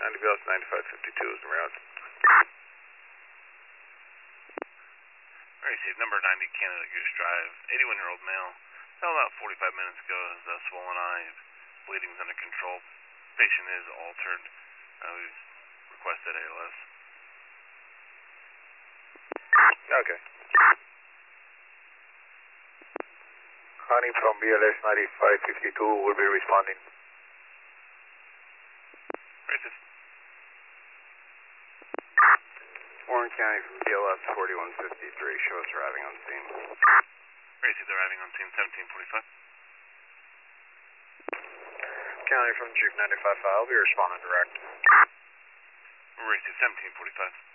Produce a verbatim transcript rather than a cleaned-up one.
ninety Bells, ninety-five fifty-two is the route. Received number ninety Canada Goose Drive, eighty-one-year-old male. Fell about forty-five minutes ago. Has a swollen eye. Bleeding's under control. Patient is altered. Uh, we've requested A L S. Okay. Connie from B L S ninety-five fifty-two will be responding. Racist. Warren County from B L S forty-one fifty-three, show us arriving on scene. Racist arriving on scene seventeen forty-five. County from Jeep ninety-five five, I'll be responding direct. Racist seventeen forty-five.